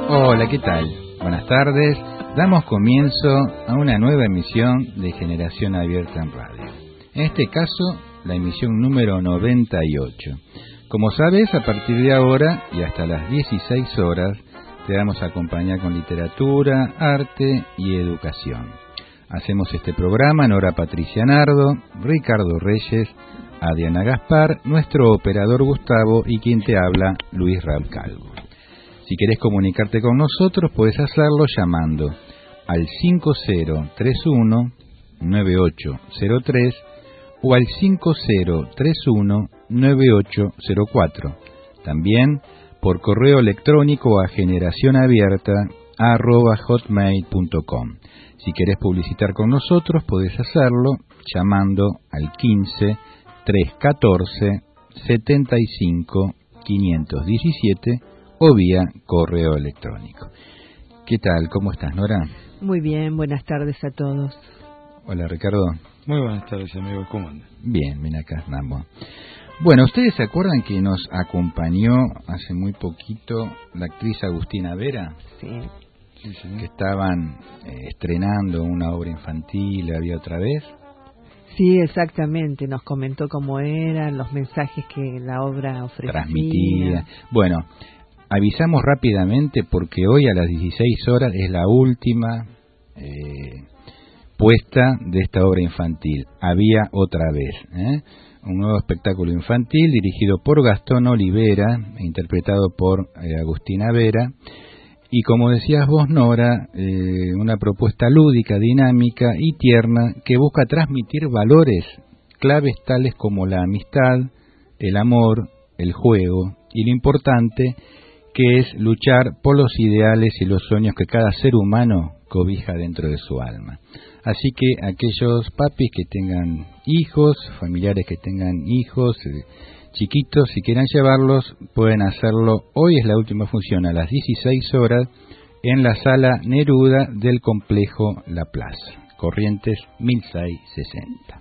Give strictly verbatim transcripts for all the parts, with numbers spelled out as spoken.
Hola, ¿qué tal? Buenas tardes. Damos comienzo a una nueva emisión de Generación Abierta en Radio. En este caso, la emisión número noventa y ocho. Como sabes, a partir de ahora y hasta las dieciséis horas, te vamos a acompañar con literatura, arte y educación. Hacemos este programa Nora Patricia Nardo, Ricardo Reyes, Adriana Gaspar, nuestro operador Gustavo y quien te habla, Luis Raúl Calvo. Si querés comunicarte con nosotros, puedes hacerlo llamando al cinco cero tres uno nueve ocho cero tres o al cinco cero tres uno nueve ocho cero cuatro. También por correo electrónico a generacionabierta arroba hotmail punto com. Si querés publicitar con nosotros, podés hacerlo llamando al quince trescientos catorce setenta y cinco quinientos diecisiete o vía correo electrónico. ¿Qué tal? ¿Cómo estás, Nora? Muy bien, buenas tardes a todos. Hola, Ricardo. Muy buenas tardes, amigo. ¿Cómo andan? Bien, bien, acá andamos. Bueno, ¿ustedes se acuerdan que nos acompañó hace muy poquito la actriz Agustina Vera? Sí. Sí, sí. Que estaban eh, estrenando una obra infantil, había otra vez. Sí, exactamente. Nos comentó cómo eran los mensajes que la obra ofrecía. Transmitía. Bueno, avisamos rápidamente porque hoy a las dieciséis horas es la última eh, puesta de esta obra infantil. Había otra vez, ¿eh? Un nuevo espectáculo infantil dirigido por Gastón Olivera, interpretado por eh, Agustina Vera. Y como decías vos, Nora, eh, una propuesta lúdica, dinámica y tierna que busca transmitir valores claves tales como la amistad, el amor, el juego y lo importante que es luchar por los ideales y los sueños que cada ser humano cobija dentro de su alma. Así que aquellos papis que tengan hijos, familiares que tengan hijos, eh, chiquitos, si quieren llevarlos, pueden hacerlo. Hoy es la última función a las dieciséis horas en la Sala Neruda del complejo La Plaza, Corrientes mil seiscientos sesenta.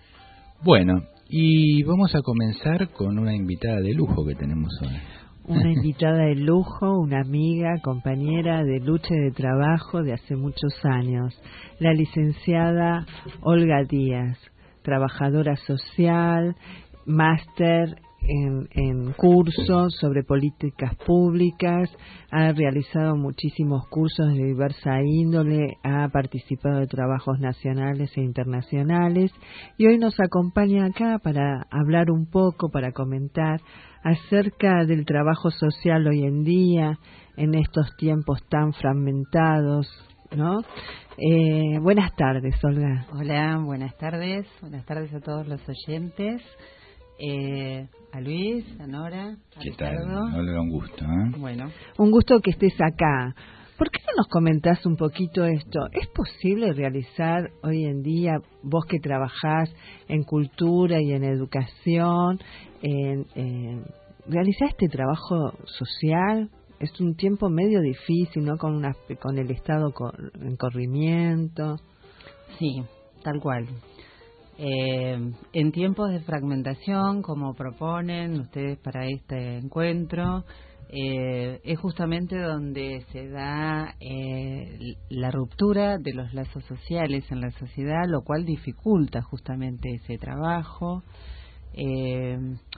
Bueno, y vamos a comenzar con una invitada de lujo que tenemos hoy. Una invitada de lujo, una amiga, compañera de lucha y de trabajo de hace muchos años, la licenciada Olga Díaz, trabajadora social, máster en, en cursos sobre políticas públicas, ha realizado muchísimos cursos de diversa índole, ha participado de trabajos nacionales e internacionales y hoy nos acompaña acá para hablar un poco, para comentar acerca del trabajo social hoy en día, en estos tiempos tan fragmentados, ¿no? Eh, buenas tardes, Olga. Hola, buenas tardes. Buenas tardes a todos los oyentes. Eh, a Luis, a Nora, a ¿Qué Ricardo. tal? Olga, un gusto, ¿eh? Bueno. Un gusto que estés acá. ¿Por qué no nos comentás un poquito esto? ¿Es posible realizar hoy en día, vos que trabajás en cultura y en educación, en, en, realizar este trabajo social? Es un tiempo medio difícil, ¿no? Con, una, con el Estado en corrimiento. Sí, tal cual. Eh, en tiempos de fragmentación, como proponen ustedes para este encuentro, eh, es justamente donde se da eh, la ruptura de los lazos sociales en la sociedad, lo cual dificulta justamente ese trabajo, eh,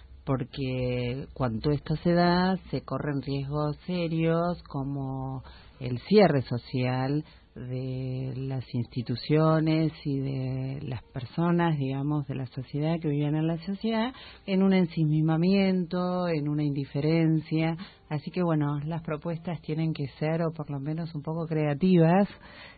porque cuando esto se da, se corren riesgos serios como el cierre social de las instituciones y de las personas, digamos, de la sociedad que vivían en la sociedad, en un ensimismamiento, en una indiferencia. Así que, bueno, las propuestas tienen que ser, o por lo menos un poco creativas,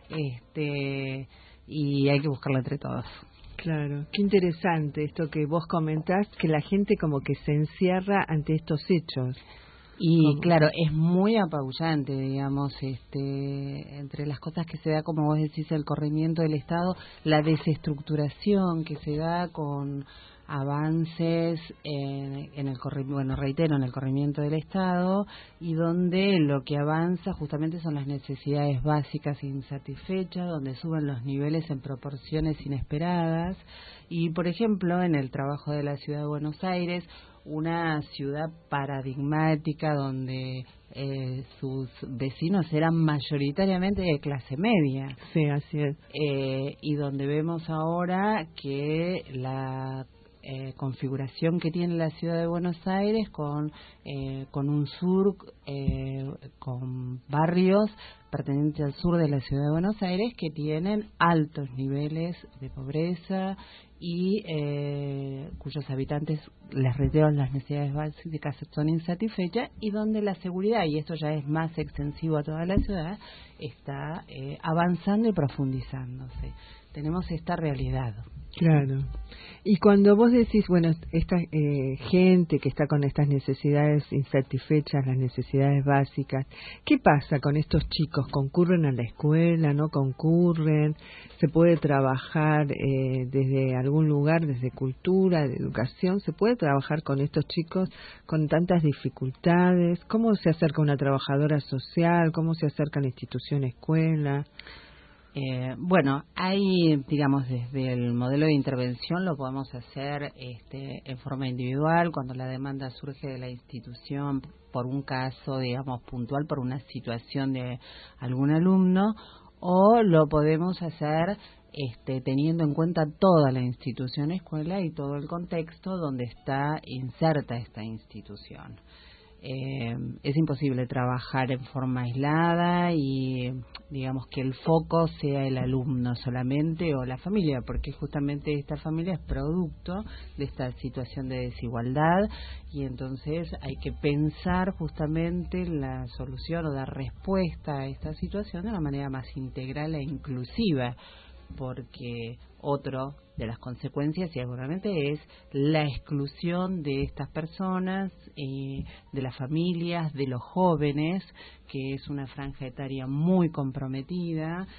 este, y hay que buscarlo entre todos. Claro, qué interesante esto que vos comentás, que la gente como que se encierra ante estos hechos. Y ¿Cómo? Claro, es muy apabullante, digamos, este, entre las cosas que se da, como vos decís, el corrimiento del Estado, la desestructuración que se da con avances en, en el corrimiento, bueno, reitero, en el corrimiento del Estado, y donde lo que avanza justamente son las necesidades básicas insatisfechas, donde suben los niveles en proporciones inesperadas. Y, por ejemplo, en el trabajo de la Ciudad de Buenos Aires, una ciudad paradigmática donde eh, sus vecinos eran mayoritariamente de clase media. Sí, así es. Eh, y donde vemos ahora que la Eh, configuración que tiene la ciudad de Buenos Aires con eh, con un sur eh, con barrios pertenecientes al sur de la ciudad de Buenos Aires que tienen altos niveles de pobreza y eh, cuyos habitantes, les reitero, las necesidades básicas son insatisfechas, y donde la seguridad, y esto ya es más extensivo a toda la ciudad, está eh, avanzando y profundizándose. Tenemos esta realidad. Claro. Y cuando vos decís, bueno, esta eh, gente que está con estas necesidades insatisfechas, las necesidades básicas, ¿qué pasa con estos chicos? ¿Concurren a la escuela? ¿No concurren? ¿Se puede trabajar eh, desde algún lugar, desde cultura, de educación? ¿Se puede trabajar con estos chicos con tantas dificultades? ¿Cómo se acerca una trabajadora social? ¿Cómo se acerca la institución escuela? Eh, bueno, hay, digamos, desde el modelo de intervención lo podemos hacer este, en forma individual, cuando la demanda surge de la institución por un caso, digamos, puntual, por una situación de algún alumno, o lo podemos hacer este, teniendo en cuenta toda la institución escuela y todo el contexto donde está inserta esta institución. Eh, es imposible trabajar en forma aislada y digamos que el foco sea el alumno solamente o la familia, porque justamente esta familia es producto de esta situación de desigualdad, y entonces hay que pensar justamente la solución o dar respuesta a esta situación de una manera más integral e inclusiva, porque otro de las consecuencias seguramente es la exclusión de estas personas, eh, de las familias, de los jóvenes, que es una franja etaria muy comprometida,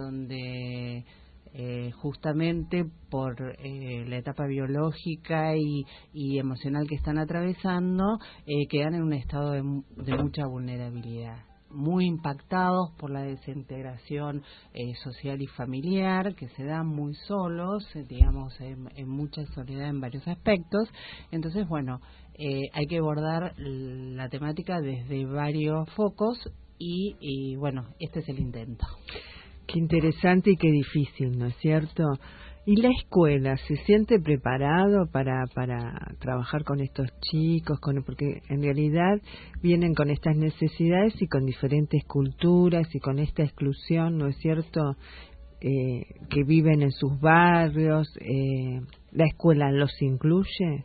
donde eh, justamente por eh, la etapa biológica y, y emocional que están atravesando, eh, quedan en un estado de, de mucha vulnerabilidad, muy impactados por la desintegración eh, social y familiar, que se dan muy solos, eh, digamos, en, en mucha soledad en varios aspectos. Entonces, bueno, eh, hay que abordar la temática desde varios focos y, y, bueno, este es el intento. Qué interesante y qué difícil, ¿no es cierto? ¿Y la escuela se siente preparado para para trabajar con estos chicos? Con, porque en realidad vienen con estas necesidades y con diferentes culturas y con esta exclusión, ¿no es cierto?, eh, que viven en sus barrios. Eh, ¿La escuela los incluye?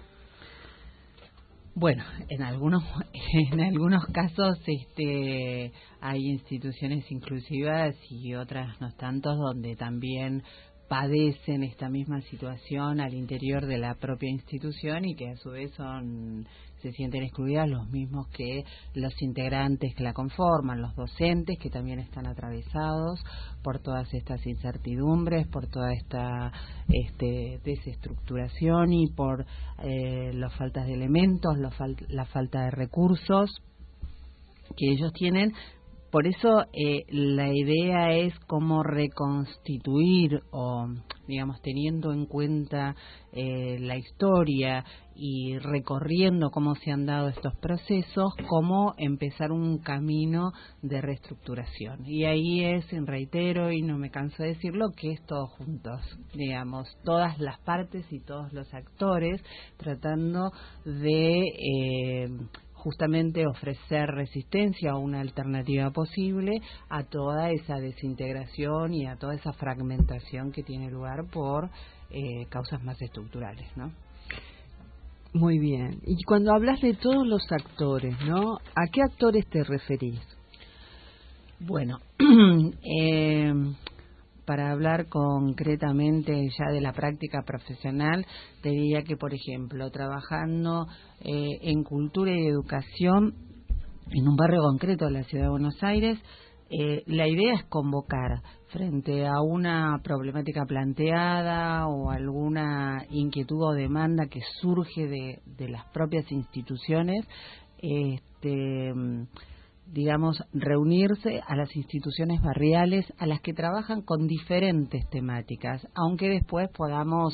Bueno, en algunos en algunos casos este hay instituciones inclusivas y otras no tantos, donde también padecen esta misma situación al interior de la propia institución y que a su vez son se sienten excluidas los mismos que los integrantes que la conforman, los docentes, que también están atravesados por todas estas incertidumbres, por toda esta este, desestructuración y por eh, las faltas de elementos, la, fal la falta de recursos que ellos tienen. Por eso eh, la idea es cómo reconstituir, o digamos, teniendo en cuenta eh, la historia y recorriendo cómo se han dado estos procesos, cómo empezar un camino de reestructuración. Y ahí es, reitero y no me canso de decirlo, que es todos juntos, digamos, todas las partes y todos los actores tratando de Eh, justamente ofrecer resistencia o una alternativa posible a toda esa desintegración y a toda esa fragmentación que tiene lugar por eh, causas más estructurales, ¿no? Muy bien. Y cuando hablas de todos los actores, ¿no?, ¿a qué actores te referís? Bueno, eh, para hablar concretamente ya de la práctica profesional, te diría que, por ejemplo, trabajando eh, en cultura y educación en un barrio concreto de la ciudad de Buenos Aires, eh, la idea es convocar frente a una problemática planteada o alguna inquietud o demanda que surge de, de las propias instituciones, este digamos, reunirse a las instituciones barriales a las que trabajan con diferentes temáticas, aunque después podamos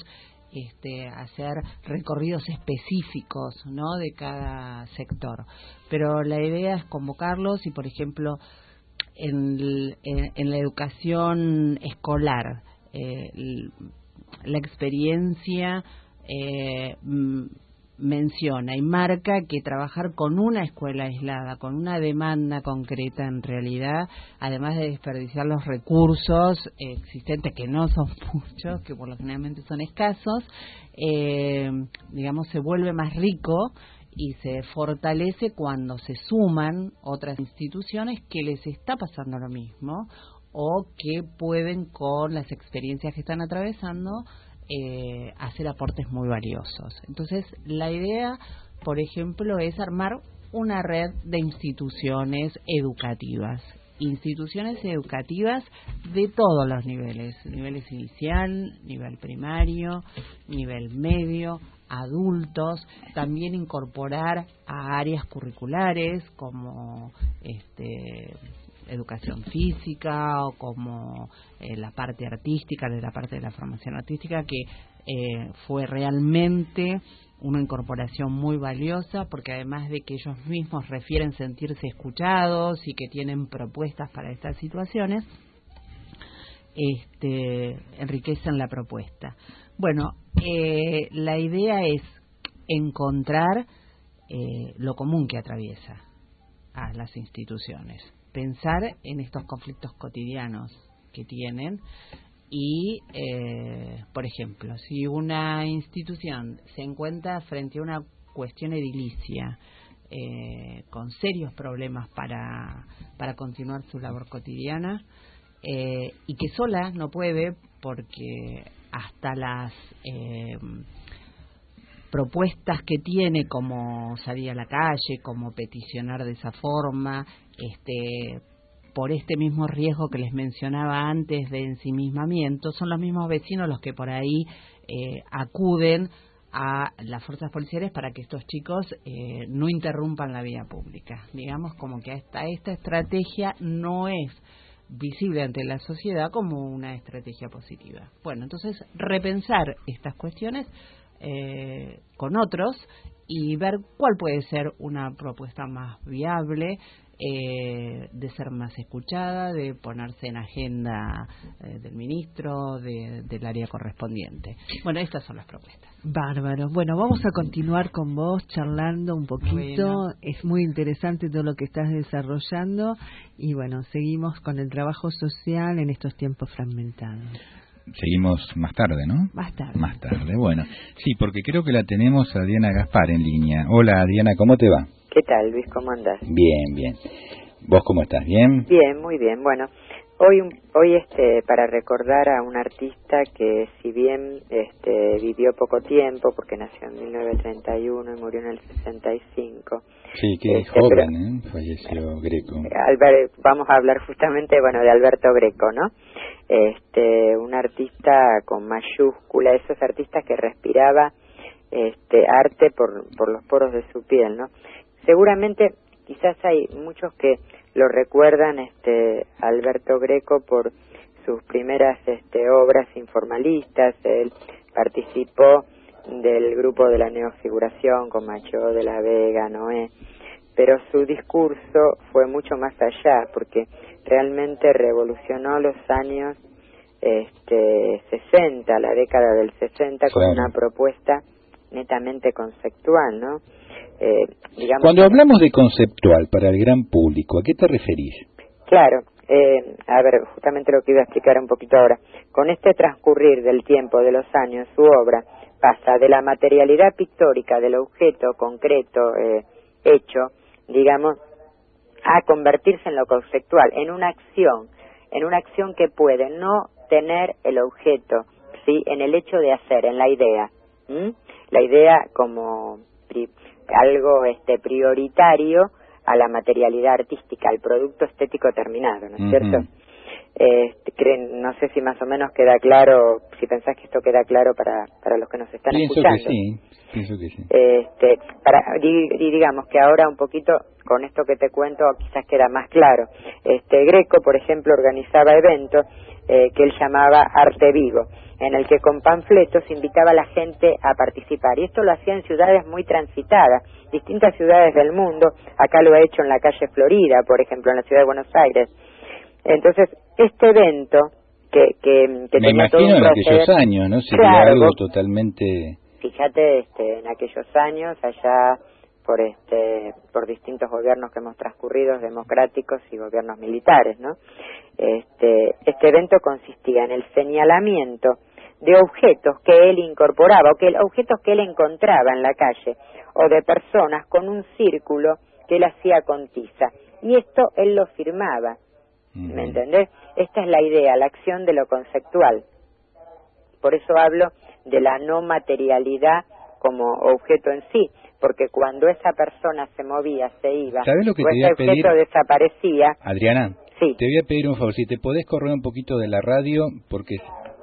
este, hacer recorridos específicos, ¿no?, de cada sector. Pero la idea es convocarlos y, por ejemplo, en, en, en la educación escolar, eh, la experiencia eh, menciona y marca que trabajar con una escuela aislada, con una demanda concreta en realidad, además de desperdiciar los recursos existentes, que no son muchos, que por lo generalmente son escasos, eh, digamos, se vuelve más rico y se fortalece cuando se suman otras instituciones que les está pasando lo mismo o que pueden, con las experiencias que están atravesando, Eh, hacer aportes muy valiosos. Entonces, la idea, por ejemplo, es armar una red de instituciones educativas, instituciones educativas de todos los niveles, niveles inicial, nivel primario, nivel medio, adultos, también incorporar a áreas curriculares como este educación física o como eh, la parte artística, de la parte de la formación artística, que eh, fue realmente una incorporación muy valiosa, porque además de que ellos mismos refieren sentirse escuchados y que tienen propuestas para estas situaciones, este, enriquecen la propuesta. Bueno, eh, la idea es encontrar eh, lo común que atraviesa a las instituciones, pensar en estos conflictos cotidianos que tienen y, eh, por ejemplo, si una institución se encuentra frente a una cuestión edilicia eh, con serios problemas para, para continuar su labor cotidiana eh, y que sola no puede porque hasta las eh, propuestas que tiene, como salir a la calle, como peticionar de esa forma, este, por este mismo riesgo que les mencionaba antes de ensimismamiento, son los mismos vecinos los que por ahí eh, acuden a las fuerzas policiales para que estos chicos eh, no interrumpan la vía pública. Digamos como que esta, esta estrategia no es visible ante la sociedad como una estrategia positiva. Bueno, entonces repensar estas cuestiones eh, con otros y ver cuál puede ser una propuesta más viable, eh, de ser más escuchada, de ponerse en agenda eh, del ministro, de, del área correspondiente. Bueno, estas son las propuestas. Bárbaro. Bueno, vamos a continuar con vos charlando un poquito. Bueno. Es muy interesante todo lo que estás desarrollando y bueno, seguimos con el trabajo social en estos tiempos fragmentados. Seguimos más tarde, ¿no? Más tarde. Más tarde, bueno. Sí, porque creo que la tenemos a Diana Gaspar en línea. Hola, Diana, ¿cómo te va? ¿Qué tal, Luis? ¿Cómo andás? Bien, bien. ¿Vos cómo estás? ¿Bien? Bien, muy bien. Bueno, hoy hoy este para recordar a un artista que, si bien este vivió poco tiempo, porque nació en mil novecientos treinta y uno y murió en el sesenta y cinco. Sí, que este, joven, pero, ¿eh? Falleció Greco. Albert, vamos a hablar justamente, bueno, de Alberto Greco, ¿no? Este, un artista con mayúscula, esos artistas que respiraba este arte por por los poros de su piel, ¿no? Seguramente, quizás hay muchos que lo recuerdan, este Alberto Greco, por sus primeras este, obras informalistas. Él participó del grupo de la neofiguración con Machado de la Vega, Noé, pero su discurso fue mucho más allá, porque realmente revolucionó los años este, sesenta, la década del sesenta, con claro, una propuesta netamente conceptual, ¿no? Eh, digamos, Cuando hablamos de conceptual para el gran público, ¿a qué te referís? Claro, eh, a ver, justamente lo que iba a explicar un poquito ahora. Con este transcurrir del tiempo, de los años, su obra pasa de la materialidad pictórica del objeto concreto eh, hecho, digamos, a convertirse en lo conceptual, en una acción, en una acción que puede no tener el objeto, ¿sí?, en el hecho de hacer, en la idea. ¿Mm? La idea como pri algo este prioritario a la materialidad artística, al producto estético terminado, ¿no es uh-huh. cierto? Este, creen, no sé si más o menos queda claro, si pensás que esto queda claro para, para los que nos están pienso escuchando. Que sí, pienso que sí. Este, para, y, y digamos que ahora un poquito, con esto que te cuento, quizás queda más claro. Este, Greco, por ejemplo, organizaba eventos eh, que él llamaba Arte Vivo, en el que con panfletos invitaba a la gente a participar. Y esto lo hacía en ciudades muy transitadas, distintas ciudades del mundo. Acá lo ha hecho en la calle Florida, por ejemplo, en la ciudad de Buenos Aires. Entonces, este evento que, que, que me tenía imagino todo un en proceder, aquellos años, ¿no? Sería claro, algo vos, totalmente... Fíjate, este, en aquellos años, allá por este, por distintos gobiernos que hemos transcurrido, democráticos y gobiernos militares, ¿no? Este, este evento consistía en el señalamiento de objetos que él incorporaba, o que objetos que él encontraba en la calle, o de personas con un círculo que él hacía con tiza. Y esto él lo firmaba. ¿Me entendés? Esta es la idea, la acción de lo conceptual. Por eso hablo de la no materialidad como objeto en sí, porque cuando esa persona se movía, se iba, ¿sabés lo que o te voy ese a pedir, objeto desaparecía... Adriana? Sí. Te voy a pedir un favor, si te podés correr un poquito de la radio, porque...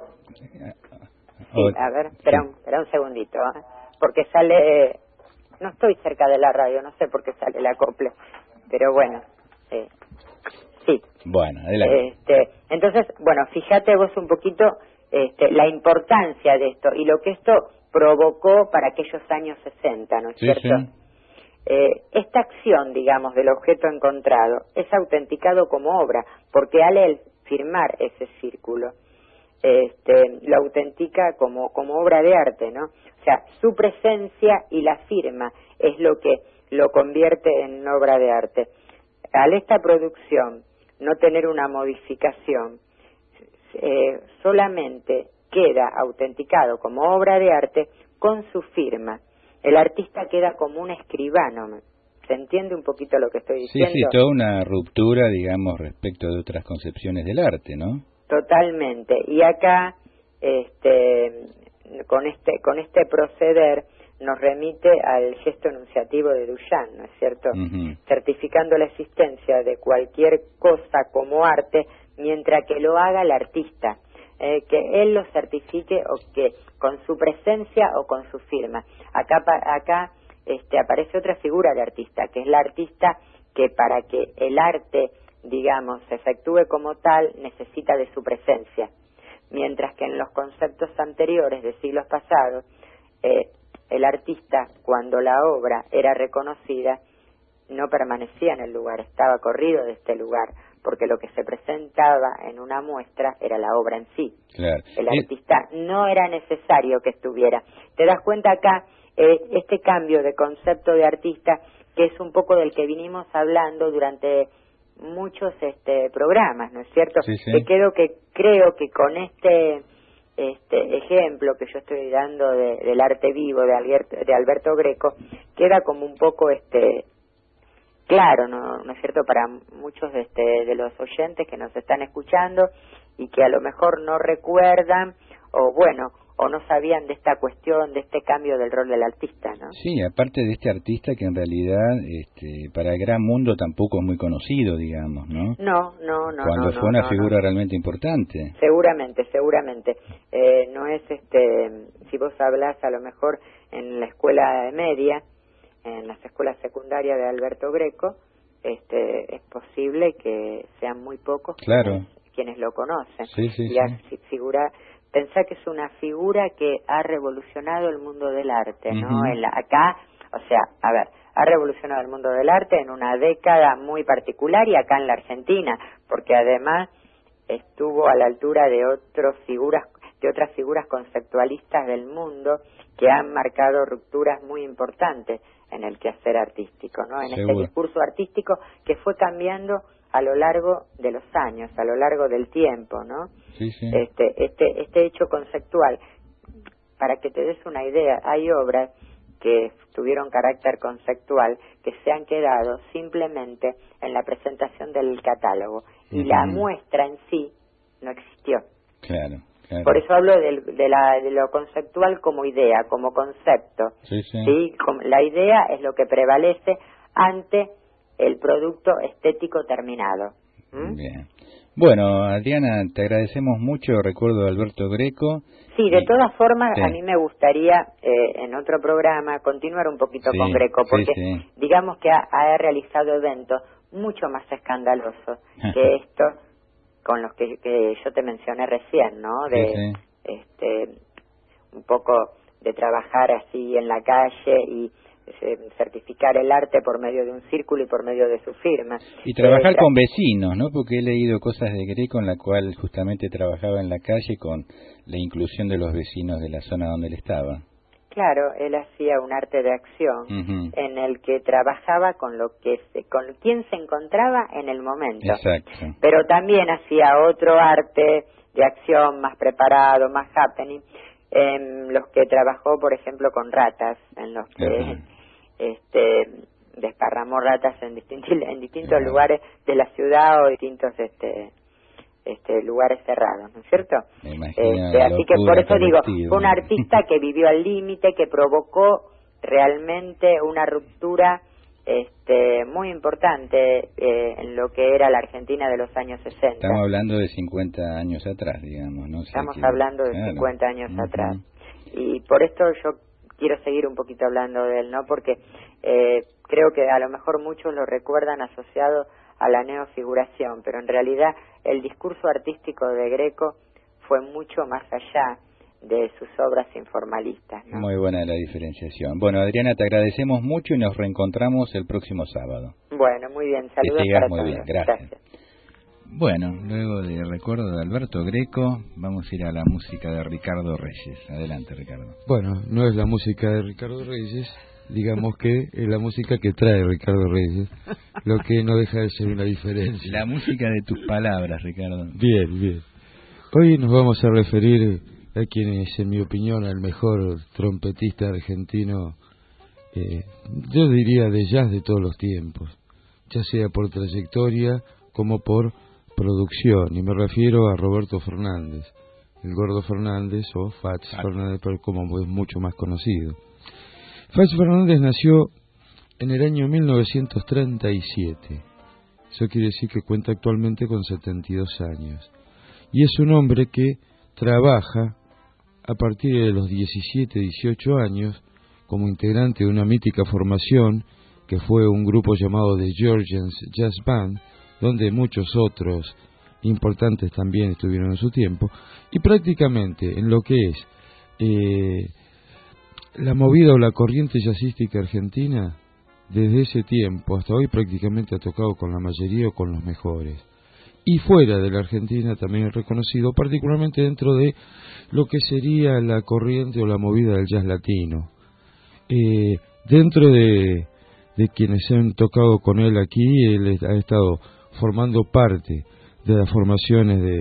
Sí, a ver, espera un, espera un segundito, ¿eh? Porque sale... No estoy cerca de la radio, no sé por qué sale el acople, pero bueno... Eh. Sí. Bueno, adelante. Este, entonces, bueno, fíjate vos un poquito este, la importancia de esto y lo que esto provocó para aquellos años sesenta, ¿no es Sí, cierto? sí. Eh, esta acción, digamos, del objeto encontrado es autenticado como obra, porque al él firmar ese círculo, este, lo autentica como, como obra de arte, ¿no? O sea, su presencia y la firma es lo que lo convierte en obra de arte. Al esta producción no tener una modificación, eh, solamente queda autenticado como obra de arte con su firma. El artista queda como un escribano. ¿Se entiende un poquito lo que estoy diciendo? Sí, sí, toda una ruptura, digamos, respecto de otras concepciones del arte, ¿no? Totalmente. Y acá, este, con este, con este proceder, nos remite al gesto enunciativo de Duchamp, ¿no es cierto? Uh-huh. Certificando la existencia de cualquier cosa como arte, mientras que lo haga el artista, eh, que él lo certifique o que con su presencia o con su firma. Acá, acá este, aparece otra figura de artista, que es la artista que para que el arte, digamos, se efectúe como tal, necesita de su presencia. Mientras que en los conceptos anteriores de siglos pasados, eh, el artista, cuando la obra era reconocida, no permanecía en el lugar, estaba corrido de este lugar, porque lo que se presentaba en una muestra era la obra en sí. Claro. El artista no era necesario que estuviera. ¿Te das cuenta acá eh, este cambio de concepto de artista, que es un poco del que vinimos hablando durante muchos este programas, ¿no es cierto? Sí, sí. Que creo que creo que con este este ejemplo que yo estoy dando de, del arte vivo de Alberto, de Alberto Greco, queda como un poco este claro, ¿no, no es cierto?, para muchos de, este, de los oyentes que nos están escuchando y que a lo mejor no recuerdan o bueno, o no sabían de esta cuestión, de este cambio del rol del artista, ¿no? Sí, aparte de este artista que en realidad este, para el gran mundo tampoco es muy conocido, digamos, ¿no? No, no, no. Cuando no, fue no, una no, figura no. realmente importante. Seguramente, seguramente. Eh, no es este, si vos hablas a lo mejor en la escuela media, en las escuelas secundarias de Alberto Greco, este, es posible que sean muy pocos Claro. quienes, quienes lo conocen. Sí, sí, y sí. así figura, pensá que es una figura que ha revolucionado el mundo del arte, ¿no? Uh-huh. En la, acá, o sea, a ver, ha revolucionado el mundo del arte en una década muy particular y acá en la Argentina, porque además estuvo a la altura de otras figuras, de otras figuras conceptualistas del mundo que han marcado rupturas muy importantes en el quehacer artístico, ¿no? En Seguro. este discurso artístico que fue cambiando a lo largo de los años, a lo largo del tiempo, ¿no? Sí, sí. Este, este, este hecho conceptual, para que te des una idea, hay obras que tuvieron carácter conceptual que se han quedado simplemente en la presentación del catálogo y Uh-huh. la muestra en sí no existió. Claro, claro. Por eso hablo del, de, la, de lo conceptual como idea, como concepto. Sí, sí. ¿Sí? Como la idea es lo que prevalece ante el producto estético terminado. ¿Mm? Bien. Bueno, Adriana, te agradecemos mucho, recuerdo a Alberto Greco. Sí, de y... todas formas, sí. a mí me gustaría eh, en otro programa continuar un poquito sí, con Greco, porque sí, sí. digamos que ha, ha realizado eventos mucho más escandalosos que estos con los que, que yo te mencioné recién, ¿no? De sí, sí. este un poco de trabajar así en la calle y certificar el arte por medio de un círculo y por medio de su firma. Y trabajar eh, tra con vecinos, ¿no? Porque he leído cosas de Greco en la cual justamente trabajaba en la calle con la inclusión de los vecinos de la zona donde él estaba. Claro, él hacía un arte de acción Uh-huh. en el que trabajaba con lo que se, con quien se encontraba en el momento. Exacto. Pero también hacía otro arte de acción más preparado, más happening, en los que trabajó, por ejemplo, con ratas, en los que uh-huh. este desparramó ratas en distintos en distintos uh-huh. lugares de la ciudad o distintos este este lugares cerrados, ¿no es cierto? Este, así que por eso digo, fue un artista que vivió al límite, que provocó realmente una ruptura este muy importante eh, en lo que era la Argentina de los años sesenta. Estamos hablando de cincuenta años atrás, digamos, ¿no? Estamos o sea, hablando de claro. cincuenta años uh-huh. atrás. Y por esto yo quiero seguir un poquito hablando de él, ¿no? Porque eh, creo que a lo mejor muchos lo recuerdan asociado a la neofiguración, pero en realidad el discurso artístico de Greco fue mucho más allá de sus obras informalistas, ¿no? Muy buena la diferenciación. Bueno, Adriana, te agradecemos mucho y nos reencontramos el próximo sábado. Bueno, muy bien, saludos que sigas para muy todos. Bien, gracias. Gracias. Bueno, luego de recuerdo de Alberto Greco, vamos a ir a la música de Ricardo Reyes. Adelante, Ricardo. Bueno, no es la música de Ricardo Reyes, digamos que es la música que trae Ricardo Reyes, lo que no deja de ser una diferencia. La música de tus palabras, Ricardo. Bien, bien. Hoy nos vamos a referir a quien es, en mi opinión, el mejor trompetista argentino, eh, yo diría de jazz de todos los tiempos, ya sea por trayectoria como por producción, y me refiero a Roberto Fernández, el Gordo Fernández o Fats ah. Fernández, pero como es mucho más conocido. Fats Fernández nació en el año mil novecientos treinta y siete, eso quiere decir que cuenta actualmente con setenta y dos años, y es un hombre que trabaja a partir de los diecisiete, dieciocho años como integrante de una mítica formación que fue un grupo llamado The Georgians Jazz Band, donde muchos otros importantes también estuvieron en su tiempo, y prácticamente en lo que es eh, la movida o la corriente jazzística argentina, desde ese tiempo hasta hoy prácticamente ha tocado con la mayoría o con los mejores. Y fuera de la Argentina también es reconocido, particularmente dentro de lo que sería la corriente o la movida del jazz latino. Eh, dentro de, de quienes han tocado con él aquí, él ha estado formando parte de las formaciones de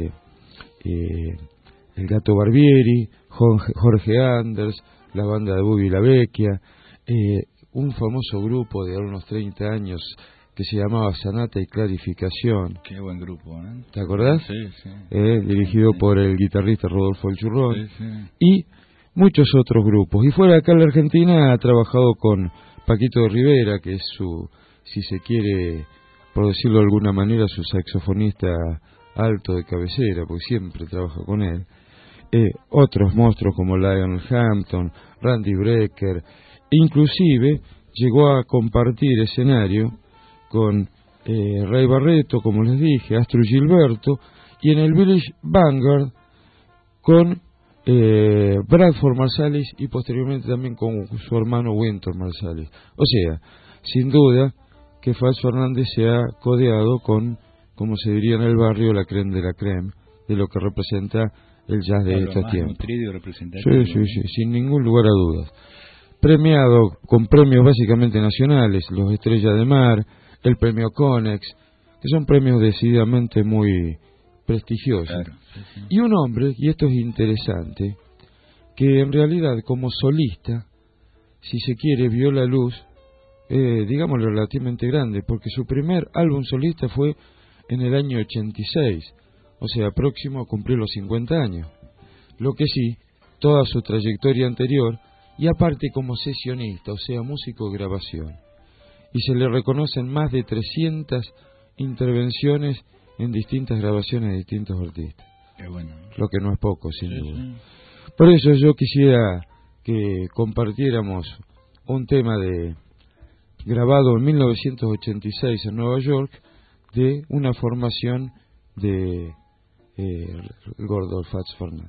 eh, El Gato Barbieri, Jorge Anders, la banda de Bubi La Vecchia, eh, un famoso grupo de unos treinta años que se llamaba Sanata y Clarificación. Qué buen grupo, ¿eh? ¿Te acordás? Sí, sí. Eh, dirigido sí. por el guitarrista Rodolfo El Churrón. Sí, sí. Y muchos otros grupos. Y fuera de acá en la Argentina ha trabajado con Paquito de Rivera, que es su, si se quiere, por decirlo de alguna manera, su saxofonista alto de cabecera, porque siempre trabaja con él. Eh, otros monstruos como Lionel Hampton, Randy Brecker, inclusive llegó a compartir escenario con eh, Ray Barreto, como les dije, Astro Gilberto, y en el Village Vanguard con eh, Bradford Marsalis y posteriormente también con su hermano Wynton Marsalis. O sea, sin duda que Fats Fernández se ha codeado con, como se diría en el barrio, la creme de la creme, de lo que representa el jazz de Claro, estos tiempos. Sí, sí, sí, sin ningún lugar a dudas. Premiado con premios básicamente nacionales, los Estrella de Mar, el premio Conex, que son premios decididamente muy prestigiosos. Claro, sí, sí. Y un hombre, y esto es interesante, que en realidad como solista, si se quiere, vio la luz, eh, digamos relativamente grande, porque su primer álbum solista fue en el año ochenta y seis, o sea, próximo a cumplir los cincuenta años. Lo que sí, toda su trayectoria anterior, y aparte como sesionista, o sea, músico de grabación. Y se le reconocen más de trescientas intervenciones en distintas grabaciones de distintos artistas. Qué bueno. Lo que no es poco, sin Sí, duda. sí. Por eso yo quisiera que compartiéramos un tema de grabado en mil novecientos ochenta y seis en Nueva York, de una formación de eh, el gordo Fats Fernández.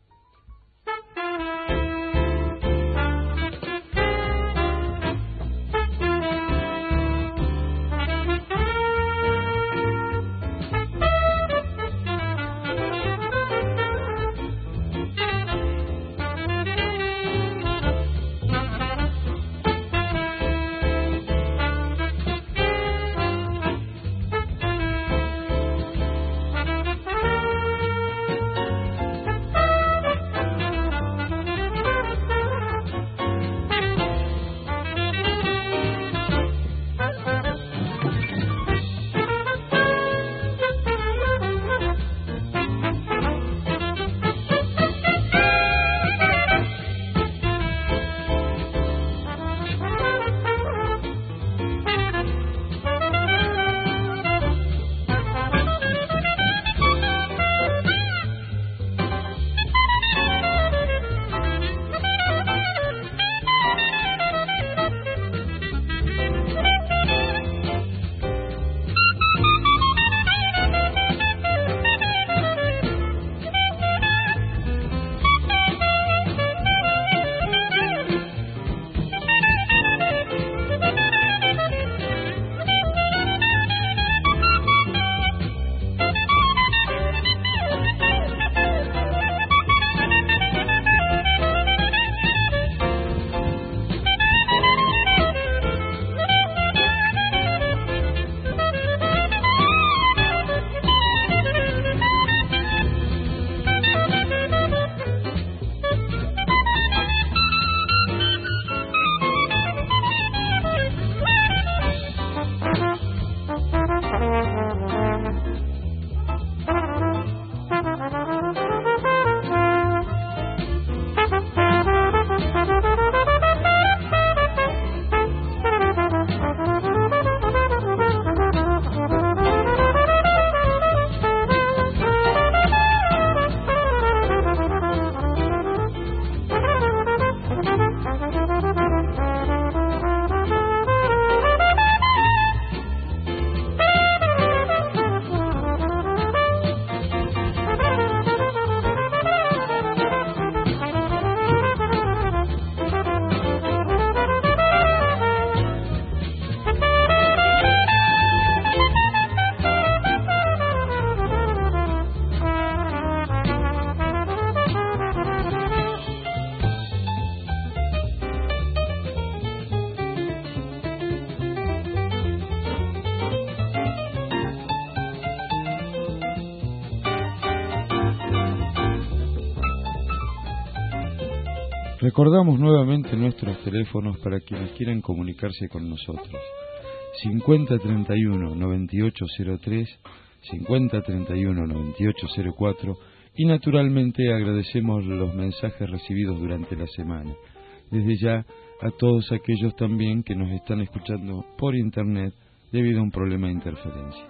Recordamos nuevamente nuestros teléfonos para quienes quieran comunicarse con nosotros. cincuenta treinta y uno noventa y ocho cero tres, cincuenta treinta y uno noventa y ocho cero cuatro, y naturalmente agradecemos los mensajes recibidos durante la semana. Desde ya a todos aquellos también que nos están escuchando por internet debido a un problema de interferencia.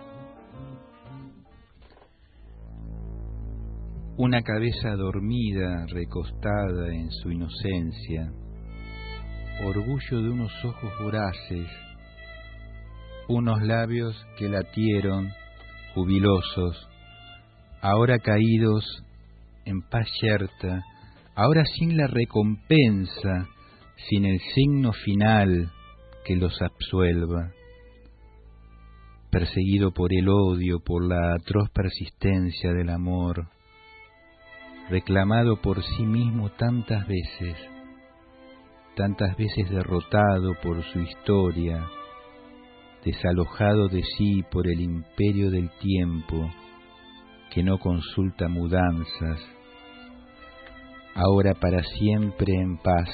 Una cabeza dormida, recostada en su inocencia, orgullo de unos ojos voraces, unos labios que latieron, jubilosos, ahora caídos en paz yerta, ahora sin la recompensa, sin el signo final que los absuelva, perseguido por el odio, por la atroz persistencia del amor, reclamado por sí mismo tantas veces, tantas veces derrotado por su historia, desalojado de sí por el imperio del tiempo, que no consulta mudanzas, ahora para siempre en paz,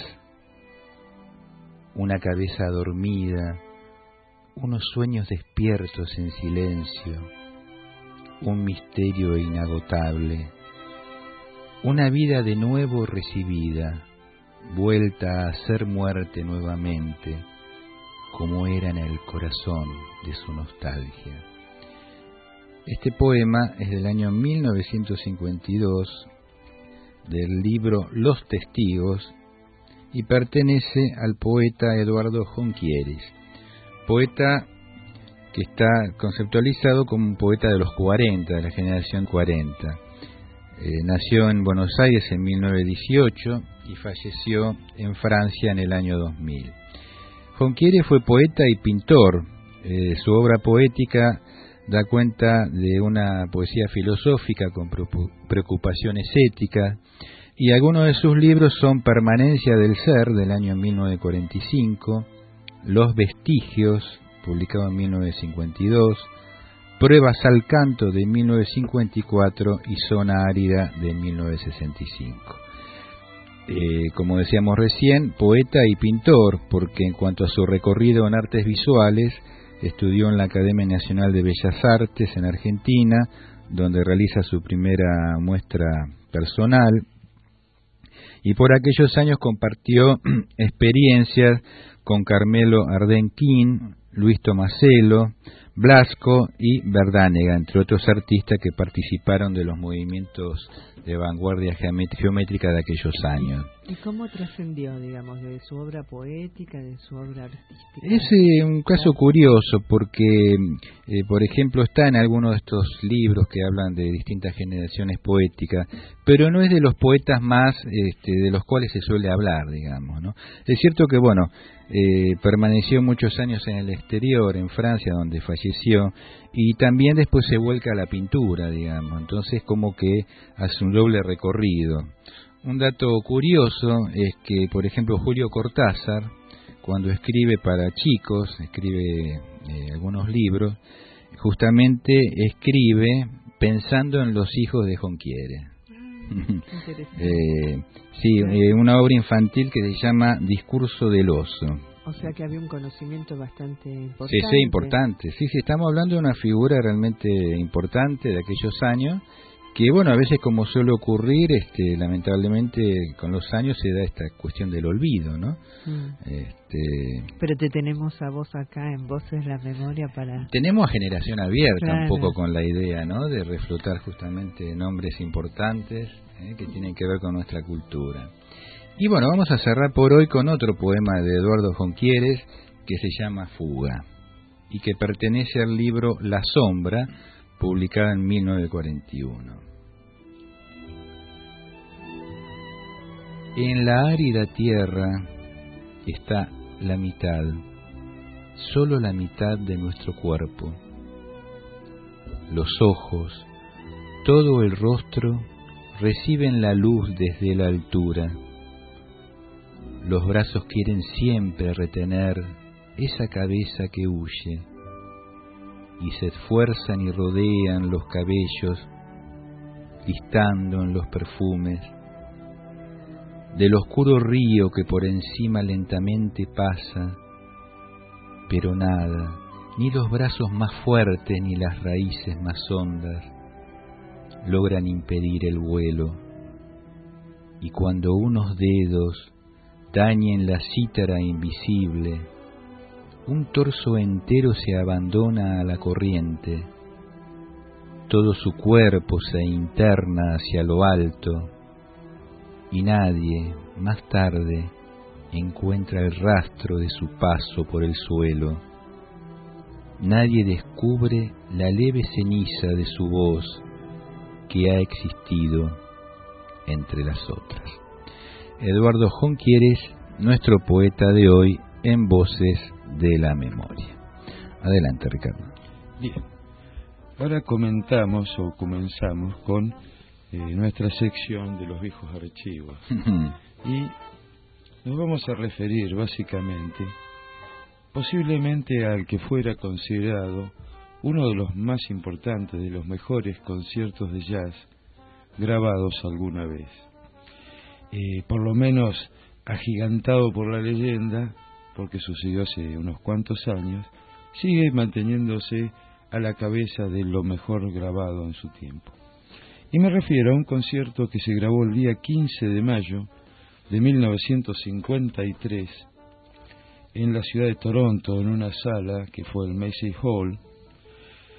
una cabeza dormida, unos sueños despiertos en silencio, un misterio inagotable, una vida de nuevo recibida, vuelta a ser muerte nuevamente, como era en el corazón de su nostalgia. Este poema es del año mil novecientos cincuenta y dos, del libro Los Testigos, y pertenece al poeta Eduardo Jonquieres, poeta que está conceptualizado como un poeta de los cuarenta, de la generación cuarenta. Eh, nació en Buenos Aires en mil novecientos dieciocho y falleció en Francia en el año dos mil. Jonquieres fue poeta y pintor. Eh, su obra poética da cuenta de una poesía filosófica con preocupaciones éticas, y algunos de sus libros son Permanencia del Ser, del año mil novecientos cuarenta y cinco, Los Vestigios, publicado en mil novecientos cincuenta y dos, Pruebas al Canto, de mil novecientos cincuenta y cuatro, y Zona Árida, de mil novecientos sesenta y cinco. Eh, como decíamos recién, poeta y pintor, porque en cuanto a su recorrido en artes visuales, estudió en la Academia Nacional de Bellas Artes en Argentina, donde realiza su primera muestra personal, y por aquellos años compartió experiencias con Carmelo Ardenquín, Luis Tomaselo, Blasco y Verdánega, entre otros artistas que participaron de los movimientos de vanguardia geométrica de aquellos años. ¿Y cómo trascendió, digamos, de su obra poética, de su obra artística? Es eh, un caso curioso porque, eh, por ejemplo, está en algunos de estos libros que hablan de distintas generaciones poéticas, pero no es de los poetas más este, de los cuales se suele hablar, digamos, ¿no? Es cierto que, bueno, eh, permaneció muchos años en el exterior, en Francia, donde falleció, y también después se vuelca a la pintura, digamos, entonces como que hace un doble recorrido. Un dato curioso es que, por ejemplo, Julio Cortázar, cuando escribe para chicos, escribe eh, algunos libros, justamente escribe pensando en los hijos de Jonquieres. eh, sí, eh, una obra infantil que se llama Discurso del Oso. O sea que había un conocimiento bastante importante. Sí, sí, importante. Sí, sí, estamos hablando de una figura realmente importante de aquellos años, que bueno, a veces, como suele ocurrir, este, lamentablemente con los años se da esta cuestión del olvido, ¿no? Mm. Este... Pero te tenemos a vos acá en Voces la Memoria para... Tenemos a Generación Abierta, claro, un poco con la idea, ¿no?, de reflotar justamente nombres importantes ¿eh? que tienen que ver con nuestra cultura. Y bueno, vamos a cerrar por hoy con otro poema de Eduardo Jonquieres que se llama Fuga y que pertenece al libro La Sombra, publicada en mil novecientos cuarenta y uno. En la árida tierra está la mitad, solo la mitad de nuestro cuerpo. Los ojos, todo el rostro, reciben la luz desde la altura. Los brazos quieren siempre retener esa cabeza que huye, y se esfuerzan y rodean los cabellos, listando en los perfumes del oscuro río que por encima lentamente pasa, pero nada, ni los brazos más fuertes ni las raíces más hondas logran impedir el vuelo, y cuando unos dedos tañen la cítara invisible, un torso entero se abandona a la corriente, todo su cuerpo se interna hacia lo alto, y nadie, más tarde, encuentra el rastro de su paso por el suelo. Nadie descubre la leve ceniza de su voz que ha existido entre las otras. Eduardo Jonquieres, nuestro poeta de hoy en Voces de la Memoria. Adelante, Ricardo. Bien. Ahora comentamos o comenzamos con eh, nuestra sección de los viejos archivos. Y nos vamos a referir básicamente, posiblemente al que fuera considerado uno de los más importantes, de los mejores conciertos de jazz grabados alguna vez. Eh, por lo menos agigantado por la leyenda, porque sucedió hace unos cuantos años, sigue manteniéndose a la cabeza de lo mejor grabado en su tiempo. Y me refiero a un concierto que se grabó el día quince de mayo de mil novecientos cincuenta y tres en la ciudad de Toronto, en una sala que fue el Massey Hall,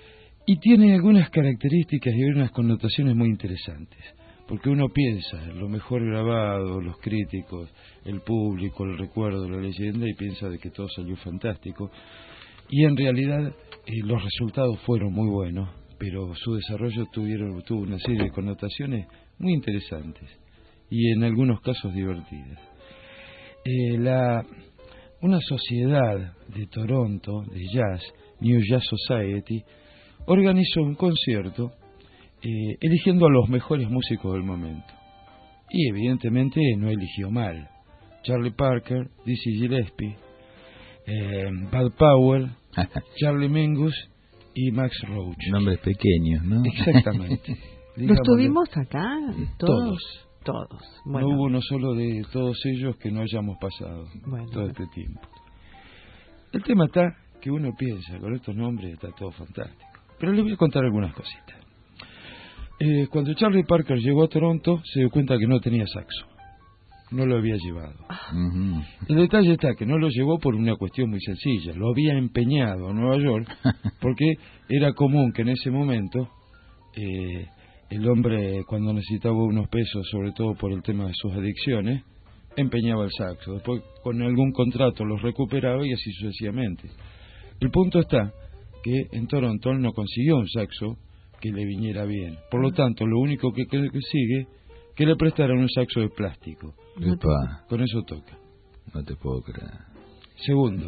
y tiene algunas características y unas connotaciones muy interesantes, porque uno piensa en lo mejor grabado, los críticos, el público, el recuerdo, la leyenda, y piensa de que todo salió fantástico, y en realidad eh, los resultados fueron muy buenos, pero su desarrollo tuvieron, tuvo una serie de connotaciones muy interesantes y en algunos casos divertidas. Eh, la, una sociedad de Toronto, de jazz, New Jazz Society, organizó un concierto eh, eligiendo a los mejores músicos del momento. Y evidentemente no eligió mal. Charlie Parker, Dizzy Gillespie, eh, Bud Powell, Charlie Mingus y Max Roach. Nombres pequeños, ¿no? Exactamente. ¿Los tuvimos acá? Todos. Todos. Todos. Bueno. No hubo uno solo de todos ellos que no hayamos pasado bueno, todo este tiempo. El tema está que uno piensa, con estos nombres está todo fantástico. Pero les voy a contar algunas cositas. Eh, cuando Charlie Parker llegó a Toronto, se dio cuenta que no tenía saxo. No lo había llevado. Uh-huh. El detalle está que no lo llevó por una cuestión muy sencilla. Lo había empeñado en Nueva York porque era común que en ese momento eh, el hombre, cuando necesitaba unos pesos, sobre todo por el tema de sus adicciones, empeñaba el saxo. Después con algún contrato los recuperaba y así sucesivamente. El punto está que en Toronto él no consiguió un saxo que le viniera bien. Por lo tanto, lo único que consigue que le prestaran un saxo de plástico. Epa, Con eso toca. no te puedo creer. Segundo,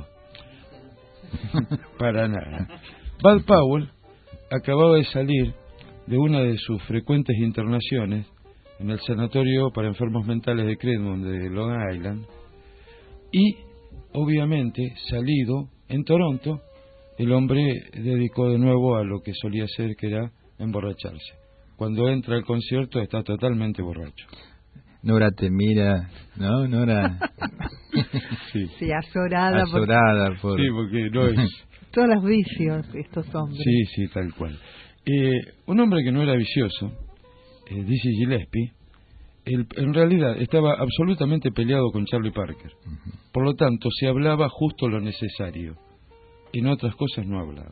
para nada. Bud Powell acababa de salir de una de sus frecuentes internaciones en el sanatorio para enfermos mentales de Credmond de Long Island y, obviamente, salido en Toronto, el hombre dedicó de nuevo a lo que solía hacer, que era emborracharse. Cuando entra al concierto está totalmente borracho. Nora te mira, ¿no? Nora. Sí, Sí, azorada. Azorada por... sí, porque no es... Por todos los vicios, estos hombres. Sí, sí, tal cual. Eh, un hombre que no era vicioso, eh, Dizzy Gillespie, el, en realidad estaba absolutamente peleado con Charlie Parker. Uh-huh. Por lo tanto, se hablaba justo lo necesario. En otras cosas no hablaba.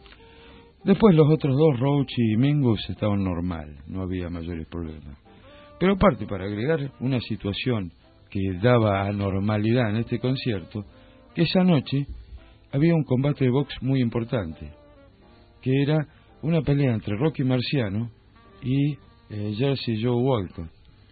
Después los otros dos, Roach y Mingus, estaban normal, no había mayores problemas. Pero aparte, para agregar una situación que daba anormalidad en este concierto, que esa noche había un combate de box muy importante, que era una pelea entre Rocky Marciano y eh, Jersey Joe Walton.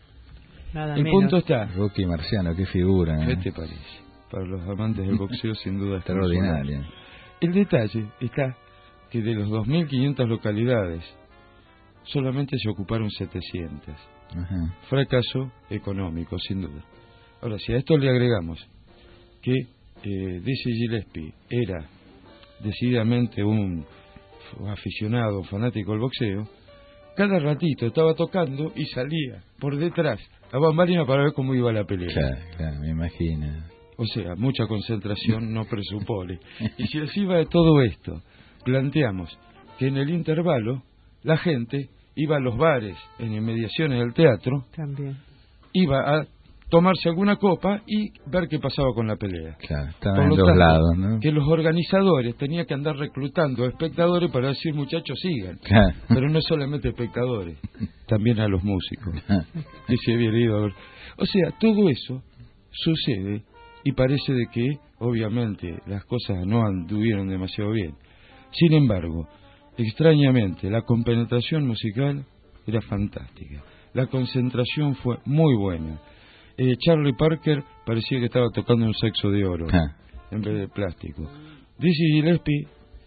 Nada El menos. punto está... Rocky Marciano, qué figura, ¿Qué ¿eh? te parece? Para los amantes del boxeo, sin duda, es Extraordinaria. El detalle está que de los dos mil quinientas localidades, solamente se ocuparon setecientas. Ajá. Fracaso económico, sin duda. Ahora, si a esto le agregamos que eh, Dizzy Gillespie era decididamente un aficionado, un fanático del boxeo, cada ratito estaba tocando y salía por detrás a bambalina para ver cómo iba la pelea. Claro, claro, me imagino. O sea, mucha concentración no presupone. Y si encima de todo esto planteamos que en el intervalo la gente iba a los bares en inmediaciones del teatro, También. iba a tomarse alguna copa y ver qué pasaba con la pelea. Claro, estaban Por en lo dos tanto, lados, ¿no? que los organizadores tenían que andar reclutando espectadores para decir, muchachos, sigan. Claro. Pero no solamente espectadores, también a los músicos. Y si había ido a ver. O sea, todo eso sucede y parece de que, obviamente, las cosas no anduvieron demasiado bien. Sin embargo, extrañamente, la compenetración musical era fantástica. La concentración fue muy buena. Eh, Charlie Parker parecía que estaba tocando un saxo de oro Ah. en vez de plástico. Dizzy Gillespie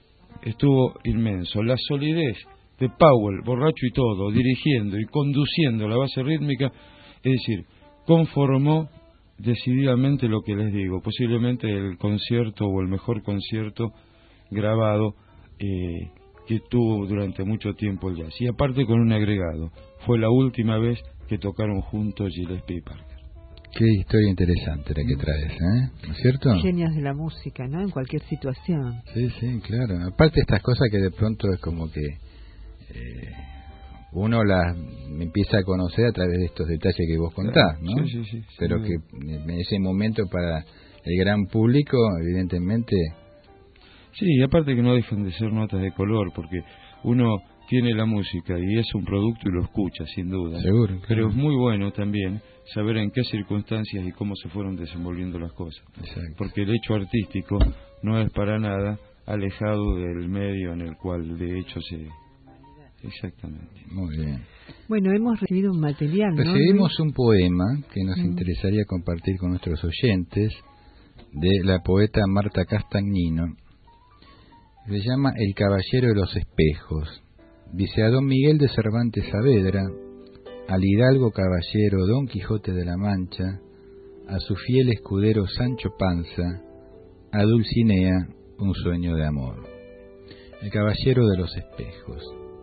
estuvo inmenso. La solidez de Powell, borracho y todo, dirigiendo y conduciendo la base rítmica, es decir, conformó decididamente lo que les digo, posiblemente el concierto o el mejor concierto grabado eh, que tuvo durante mucho tiempo el jazz. Y aparte con un agregado, fue la última vez que tocaron juntos Gillespie y Parker. Qué historia interesante la que traes, ¿eh? ¿No es cierto? Genios de la música, ¿no? En cualquier situación. Sí, sí, claro. Aparte estas cosas que de pronto es como que eh, uno las empieza a conocer a través de estos detalles que vos contás, ¿no? Sí, sí, sí. Pero sí. que en ese momento para el gran público, evidentemente... Sí, y aparte que no dejan de ser notas de color, porque uno tiene la música y es un producto y lo escucha, sin duda. Seguro. Claro. Pero es muy bueno también saber en qué circunstancias y cómo se fueron desenvolviendo las cosas. Exacto. Porque el hecho artístico no es para nada alejado del medio en el cual de hecho se... Exactamente. Muy bien. Bueno, hemos recibido un material, ¿no? Recibimos un poema que nos Mm. interesaría compartir con nuestros oyentes, de la poeta Marta Castagnino. Se llama El Caballero de los Espejos. Dice: a don Miguel de Cervantes Saavedra, al hidalgo caballero Don Quijote de la Mancha, a su fiel escudero Sancho Panza, a Dulcinea un sueño de amor. El Caballero de los Espejos.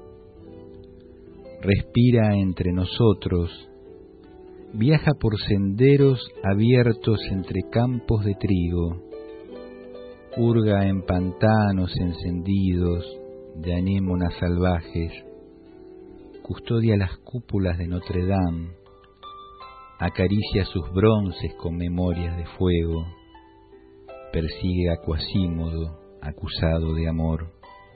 Respira entre nosotros, viaja por senderos abiertos entre campos de trigo, hurga en pantanos encendidos de anémonas salvajes, custodia las cúpulas de Notre Dame, acaricia sus bronces con memorias de fuego, persigue a Quasímodo acusado de amor.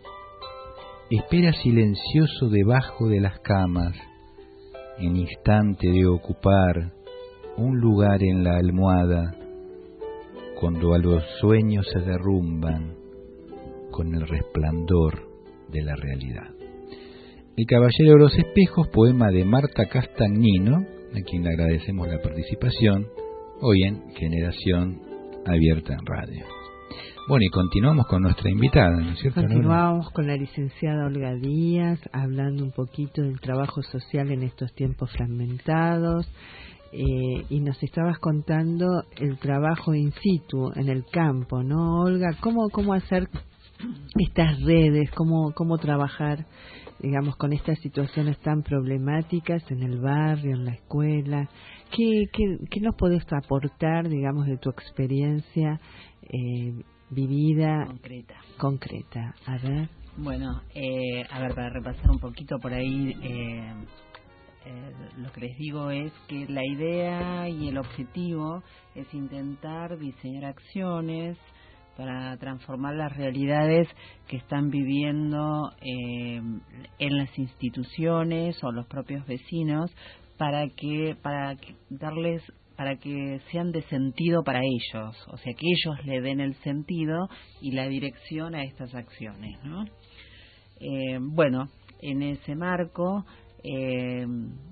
Espera silencioso debajo de las camas, en instante de ocupar un lugar en la almohada, cuando a los sueños se derrumban con el resplandor de la realidad. El Caballero de los Espejos, poema de Marta Castagnino, a quien le agradecemos la participación, hoy en Generación Abierta en Radio. Bueno, y continuamos con nuestra invitada, ¿no es cierto? Continuamos con la licenciada Olga Díaz, hablando un poquito del trabajo social en estos tiempos fragmentados, eh, y nos estabas contando el trabajo in situ, en el campo, ¿no, Olga? ¿Cómo, cómo hacer estas redes, cómo, cómo trabajar, digamos, con estas situaciones tan problemáticas en el barrio, en la escuela? ¿Qué, qué, qué nos podés aportar, digamos, de tu experiencia eh, vivida concreta. concreta? A ver. Bueno, eh, a ver, para repasar un poquito por ahí, eh, eh, lo que les digo es que la idea y el objetivo es intentar diseñar acciones para transformar las realidades que están viviendo eh, en las instituciones o los propios vecinos, para que para que darles para que sean de sentido para ellos, o sea, que ellos le den el sentido y la dirección a estas acciones, ¿no? Eh, bueno, en ese marco, eh,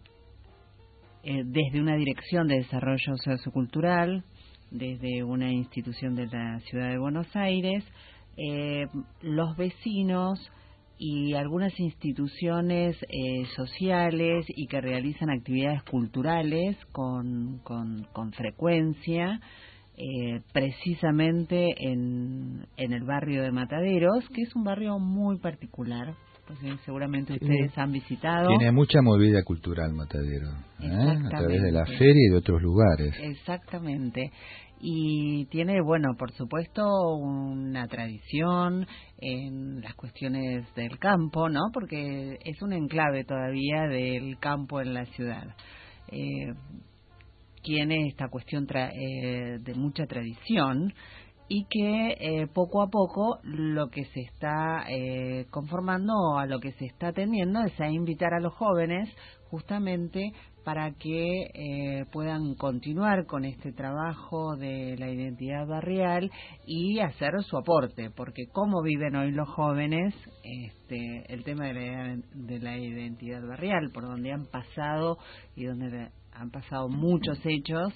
eh, desde una dirección de desarrollo sociocultural, desde una institución de la Ciudad de Buenos Aires, eh, los vecinos y algunas instituciones eh, sociales y que realizan actividades culturales con, con, con frecuencia, eh, precisamente en, en el barrio de Mataderos, que es un barrio muy particular, pues eh, seguramente ustedes sí han visitado. Tiene mucha movida cultural Matadero, ¿eh? A través de la feria y de otros lugares. Exactamente. Y tiene, bueno, por supuesto, una tradición en las cuestiones del campo, ¿no? Porque es un enclave todavía del campo en la ciudad. Eh, tiene esta cuestión tra eh, de mucha tradición y que eh, poco a poco lo que se está eh, conformando o a lo que se está atendiendo es a invitar a los jóvenes justamente para que eh, puedan continuar con este trabajo de la identidad barrial y hacer su aporte, porque cómo viven hoy los jóvenes este, el tema de la, de la identidad barrial, por donde han pasado y donde han pasado muchos hechos,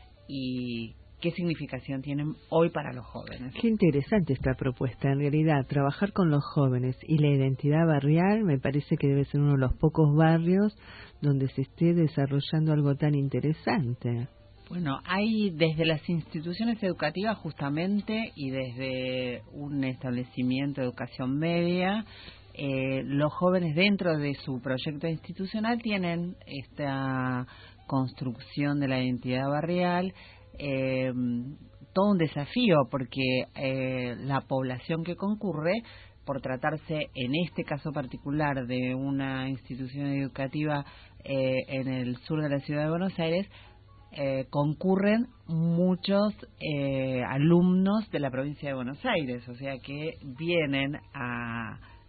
y qué significación tienen hoy para los jóvenes. Qué interesante esta propuesta, en realidad, trabajar con los jóvenes y la identidad barrial. Me parece que debe ser uno de los pocos barrios donde se esté desarrollando algo tan interesante. Bueno, hay desde las instituciones educativas justamente y desde un establecimiento de educación media, eh, los jóvenes dentro de su proyecto institucional tienen esta construcción de la identidad barrial. Eh, todo un desafío porque eh, la población que concurre, por tratarse en este caso particular de una institución educativa eh, en el sur de la ciudad de Buenos Aires, eh, concurren muchos eh, alumnos de la provincia de Buenos Aires, o sea que vienen a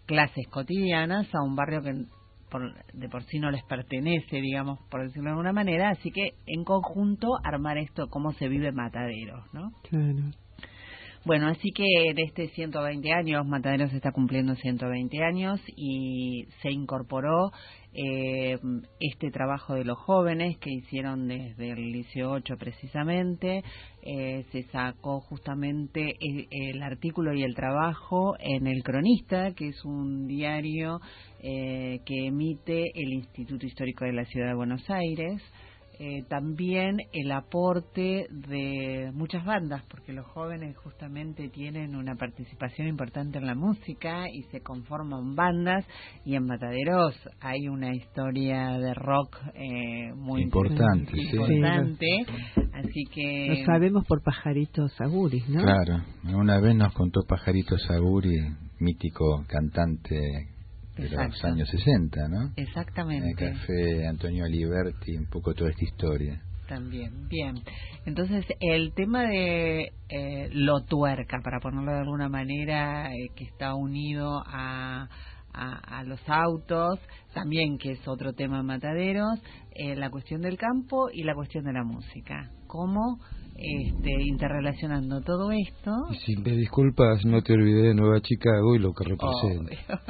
clases cotidianas a un barrio que por, de por sí no les pertenece, digamos, por decirlo de alguna manera, así que en conjunto armar esto, cómo se vive Mataderos, ¿no? Claro. Bueno, así que en este ciento veinte años, Mataderos está cumpliendo ciento veinte años y se incorporó eh, este trabajo de los jóvenes que hicieron desde el Liceo ocho precisamente. Eh, se sacó justamente el, el artículo y el trabajo en El Cronista, que es un diario eh, que emite el Instituto Histórico de la Ciudad de Buenos Aires. Eh, también el aporte de muchas bandas, porque los jóvenes justamente tienen una participación importante en la música y se conforman bandas, y en Mataderos hay una historia de rock eh, muy importante, sí. importante, así que... Lo sabemos por Pajarito Saguri, ¿no? Claro, una vez nos contó Pajarito Saguri, mítico cantante de Exacto. los años sesenta, ¿no? Exactamente. En el Café Antonio Aliberti, un poco toda esta historia. También, bien. Entonces, el tema de eh, lo tuerca, para ponerlo de alguna manera, eh, que está unido a, a, a los autos, también que es otro tema en Mataderos, eh, la cuestión del campo y la cuestión de la música. ¿Cómo este, interrelacionando todo esto? Y si me disculpas, no te olvidé de Nueva Chicago y lo que representa.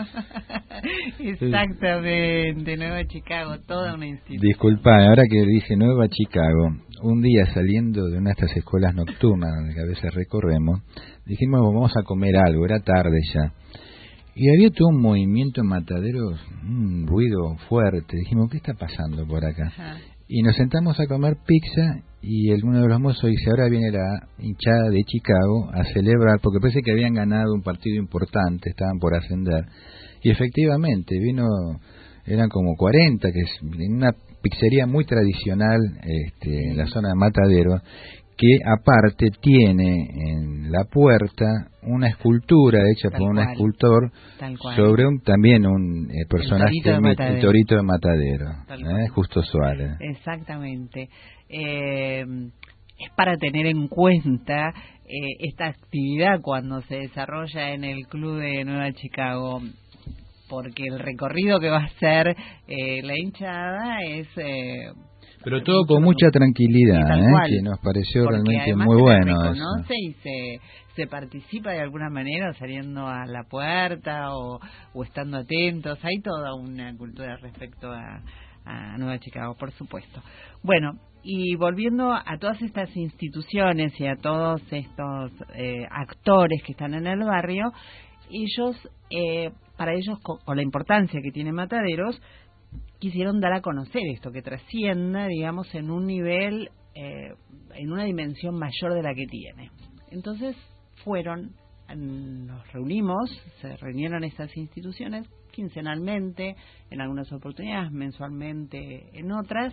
Oh, exactamente, Nueva Chicago, toda una institución. Disculpa, ahora que dije Nueva Chicago, un día saliendo de una de estas escuelas nocturnas que a veces recorremos, dijimos vamos a comer algo, era tarde ya. Y había todo un movimiento en Mataderos, un ruido fuerte. Dijimos, ¿qué está pasando por acá? Ajá. Y nos sentamos a comer pizza y el, uno de los mozos dice, ahora viene la hinchada de Chicago a celebrar, porque parece que habían ganado un partido importante, estaban por ascender. Y efectivamente, vino, eran como cuarenta, que es en una pizzería muy tradicional este, en la zona de Mataderos, que aparte tiene en la puerta una escultura hecha Tal por un cual. escultor sobre un, también un eh, personaje, el torito de Matadero, el torito de Matadero eh, Justo Suárez. Exactamente. Eh, es para tener en cuenta eh, esta actividad cuando se desarrolla en el Club de Nueva Chicago, porque el recorrido que va a hacer eh, la hinchada es... Eh, Pero todo con mucha tranquilidad, ¿eh? Que nos pareció porque realmente muy bueno. Se eso. reconoce y se, se participa de alguna manera saliendo a la puerta o, o estando atentos. Hay toda una cultura respecto a, a Nueva Chicago, por supuesto. Bueno, y volviendo a todas estas instituciones y a todos estos eh, actores que están en el barrio, ellos, eh, para ellos, con, con la importancia que tiene Mataderos, quisieron dar a conocer esto, que trascienda, digamos, en un nivel, eh, en una dimensión mayor de la que tiene. Entonces fueron, nos reunimos, se reunieron estas instituciones quincenalmente, en algunas oportunidades, mensualmente en otras,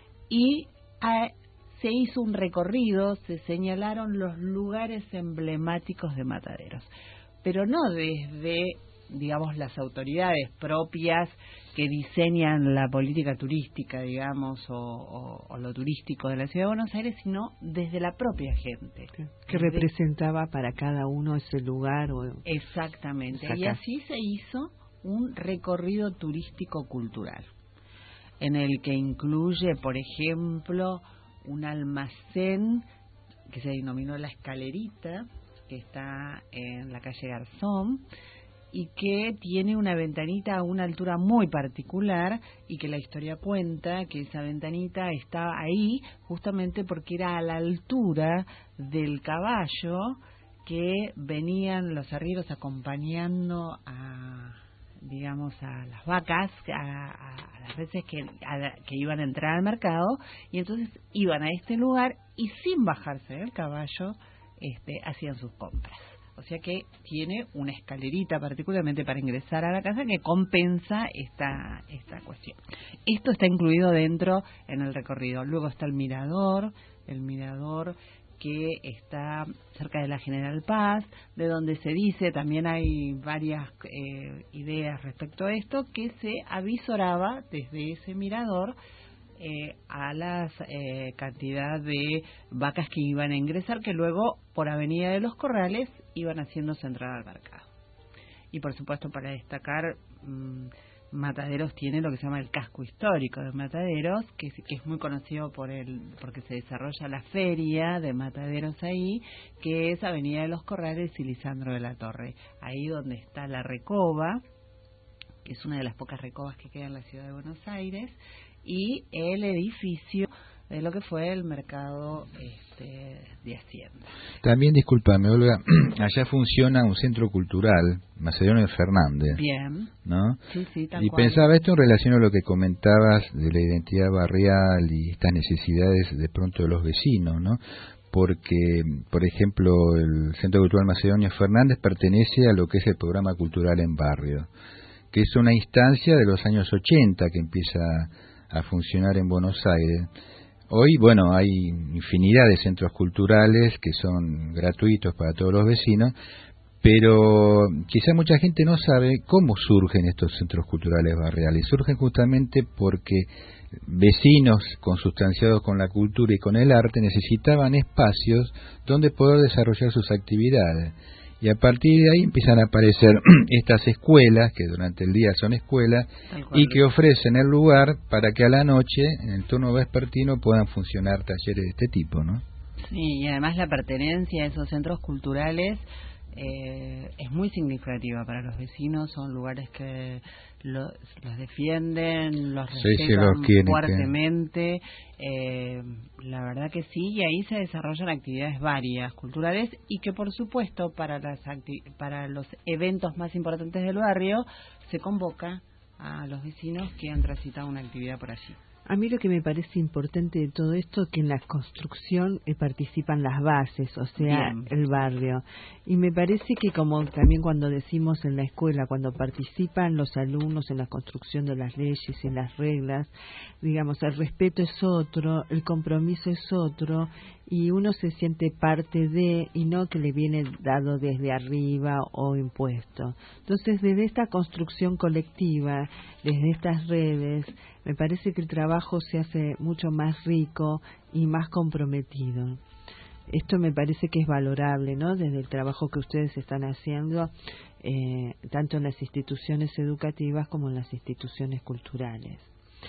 y a, se hizo un recorrido, se señalaron los lugares emblemáticos de Mataderos, pero no desde, digamos, las autoridades propias que diseñan la política turística, digamos, o, o, o lo turístico de la Ciudad de Buenos Aires, sino desde la propia gente. Que desde... representaba para cada uno ese lugar. O... Exactamente. Y así se hizo un recorrido turístico-cultural, en el que incluye, por ejemplo, un almacén que se denominó La Escalerita, que está en la calle Garzón, y que tiene una ventanita a una altura muy particular, y que la historia cuenta que esa ventanita estaba ahí justamente porque era a la altura del caballo que venían los arrieros acompañando a, digamos, a las vacas, a, a las veces que, a, que iban a entrar al mercado, y entonces iban a este lugar y sin bajarse del caballo este, hacían sus compras. O sea que tiene una escalerita particularmente para ingresar a la casa que compensa esta esta cuestión. Esto está incluido dentro en el recorrido. Luego está el mirador, el mirador que está cerca de la General Paz, de donde se dice, también hay varias eh, ideas respecto a esto, que se avisoraba desde ese mirador Eh, a la eh, cantidad de vacas que iban a ingresar, que luego por Avenida de los Corrales iban haciéndose entrar al mercado. y por supuesto para destacar, mmm, Mataderos tiene lo que se llama el casco histórico de Mataderos, que es, que es muy conocido por el porque se desarrolla la feria de Mataderos ahí, que es Avenida de los Corrales y Lisandro de la Torre, ahí donde está la Recoba, que es una de las pocas recobas que queda en la ciudad de Buenos Aires, y el edificio de lo que fue el mercado este, de Hacienda. También, discúlpame, Olga, allá funciona un centro cultural, Macedonio Fernández. Bien. ¿No? Sí, sí, tal y cual. pensaba esto en relación a lo que comentabas de la identidad barrial y estas necesidades de pronto de los vecinos, ¿no? Porque, por ejemplo, el Centro Cultural Macedonio Fernández pertenece a lo que es el Programa Cultural en Barrio, que es una instancia de los años ochenta que empieza a funcionar en Buenos Aires. Hoy, bueno, hay infinidad de centros culturales que son gratuitos para todos los vecinos, pero quizá mucha gente no sabe cómo surgen estos centros culturales barriales. Surgen justamente porque vecinos consustanciados con la cultura y con el arte necesitaban espacios donde poder desarrollar sus actividades. Y a partir de ahí empiezan a aparecer estas escuelas, que durante el día son escuelas, y que ofrecen el lugar para que a la noche, en el turno vespertino, puedan funcionar talleres de este tipo, ¿no? Sí, y además la pertenencia a esos centros culturales eh, es muy significativa para los vecinos, son lugares que los, los defienden, los sí, respetan sí, los quieren, fuertemente, eh, la verdad que sí, y ahí se desarrollan actividades varias, culturales, y que por supuesto para, las acti- para los eventos más importantes del barrio se convoca a los vecinos que han transitado una actividad por allí. A mí lo que me parece importante de todo esto es que en la construcción eh, participan las bases, o sea, Bien. el barrio. Y me parece que como también cuando decimos en la escuela, cuando participan los alumnos en la construcción de las leyes y las reglas, digamos, el respeto es otro, el compromiso es otro, y uno se siente parte de, y no que le viene dado desde arriba o impuesto. Entonces, desde esta construcción colectiva, desde estas redes, me parece que el trabajo se hace mucho más rico y más comprometido. Esto me parece que es valorable, ¿no? Desde el trabajo que ustedes están haciendo, eh, tanto en las instituciones educativas como en las instituciones culturales.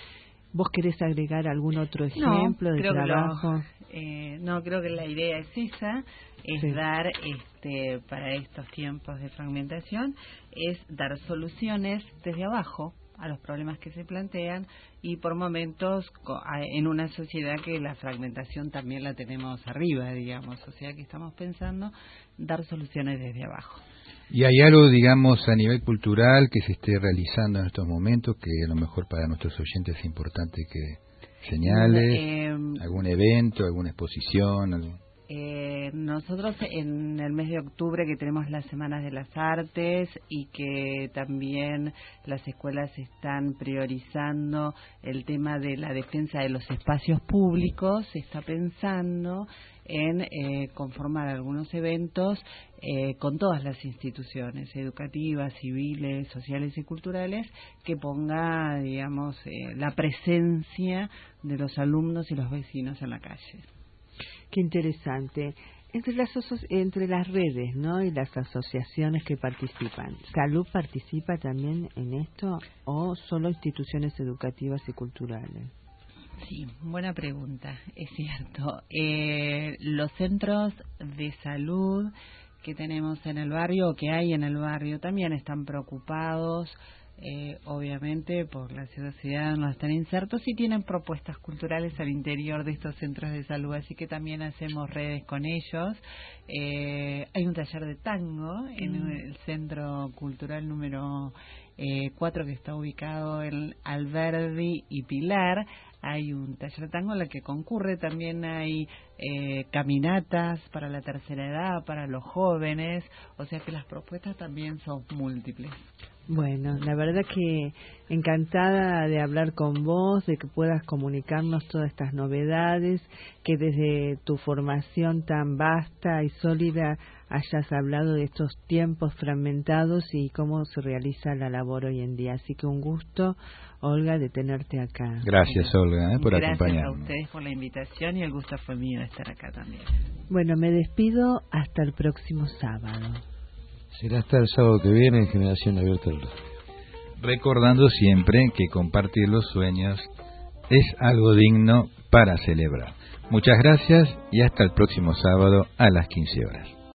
¿Vos querés agregar algún otro ejemplo no, de creo trabajo? Que lo, eh, no, creo que la idea es esa, es sí. dar, este, para estos tiempos de fragmentación, es dar soluciones desde abajo a los problemas que se plantean, y por momentos en una sociedad que la fragmentación también la tenemos arriba, digamos, o sea que estamos pensando dar soluciones desde abajo. ¿Y hay algo, digamos, a nivel cultural que se esté realizando en estos momentos que a lo mejor para nuestros oyentes es importante que señales? Eh, ¿Algún evento, alguna exposición? Algún... Eh, nosotros en el mes de octubre, que tenemos las Semanas de las Artes y que también las escuelas están priorizando el tema de la defensa de los espacios públicos, se está pensando en eh, conformar algunos eventos eh, con todas las instituciones educativas, civiles, sociales y culturales, que ponga, digamos, eh, la presencia de los alumnos y los vecinos en la calle. Qué interesante. Entre las aso- entre las redes, ¿no? Y las asociaciones que participan, ¿Salud participa también en esto o solo instituciones educativas y culturales? Sí, buena pregunta, es cierto. Eh, los centros de salud que tenemos en el barrio, o que hay en el barrio, también están preocupados, eh, obviamente, por la ciudad, no están insertos y tienen propuestas culturales al interior de estos centros de salud, así que también hacemos redes con ellos. Eh, hay un taller de tango en mm. el Centro Cultural número eh, cuatro, que está ubicado en Alberdi y Pilar. Hay un taller de tango en el que concurre, también hay eh, caminatas para la tercera edad, para los jóvenes, o sea que las propuestas también son múltiples. Bueno, la verdad que encantada de hablar con vos, de que puedas comunicarnos todas estas novedades, que desde tu formación tan vasta y sólida hayas hablado de estos tiempos fragmentados y cómo se realiza la labor hoy en día. Así que un gusto, Olga, de tenerte acá. Gracias, Olga, ¿eh? por Gracias acompañarnos. Gracias a ustedes por la invitación y el gusto fue mío de estar acá también. Bueno, me despido hasta el próximo sábado. Será hasta el sábado que viene en Generación Abierta del Radio. Recordando siempre que compartir los sueños es algo digno para celebrar. Muchas gracias y hasta el próximo sábado a las quince horas.